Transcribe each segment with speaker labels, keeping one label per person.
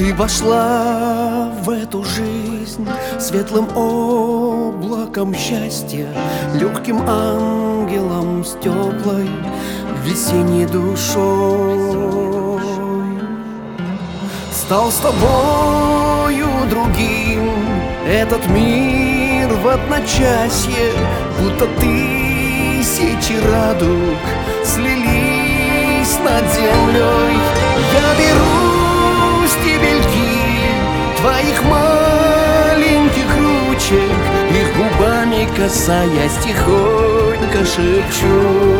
Speaker 1: Ты вошла в эту жизнь светлым облаком счастья, легким ангелом с теплой весенней душой. Стал с тобою другим этот мир в одночасье, будто тысячи радуг слились над землей. Я беру стебельки твоих маленьких ручек, их губами касаясь тихонько шепчу: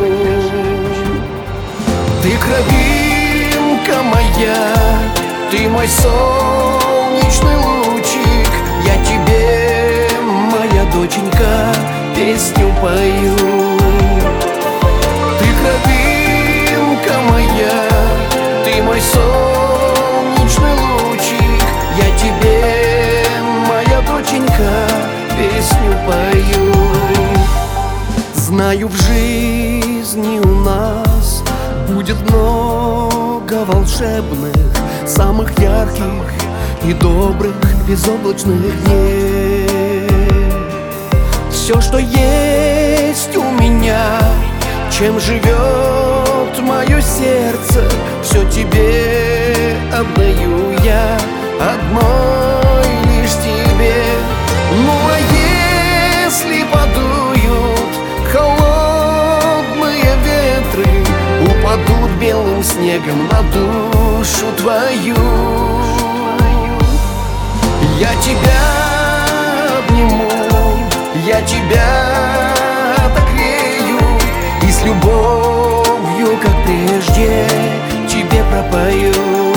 Speaker 1: ты кровинка моя, ты мой солнечный лучик, я тебе, моя доченька, песню пою. Ты кровинка моя, ты мой солнечный лучик, я тебе, моя доченька, песню пою. Знаю, в жизни у нас будет много волшебных, самых ярких и добрых безоблачных дней. Все, что есть у меня, чем живет мое сердце, все тебе отдаю я, одной лишь тебе. Ну а если подуют холодные ветры, упадут белым снегом на душу твою, я тебя обниму, я тебя отогрею и с любовью, как прежде, тебе пропою.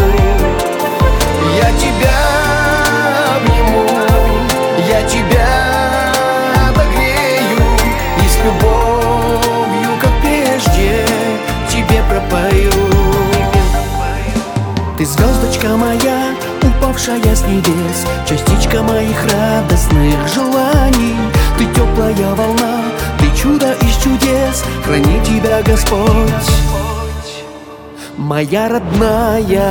Speaker 1: Я тебя обниму, я тебя отогрею и с любовью, как прежде, тебе пропою. Ты звездочка моя, упавшая с небес, частичка моих радостных желаний. Ты теплая волна, ты чудо из чудес, храни тебя Господь, моя родная.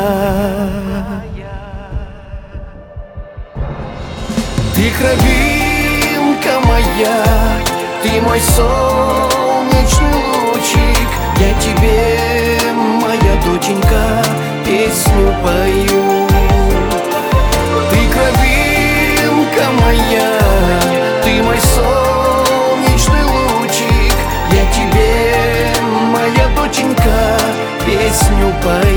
Speaker 1: Ты кровинка моя, ты мой солнечный лучик, я тебе, моя доченька, песню пою. Ты кровинка моя, ты мой солнечный лучик, я тебе, моя доченька, песню пою.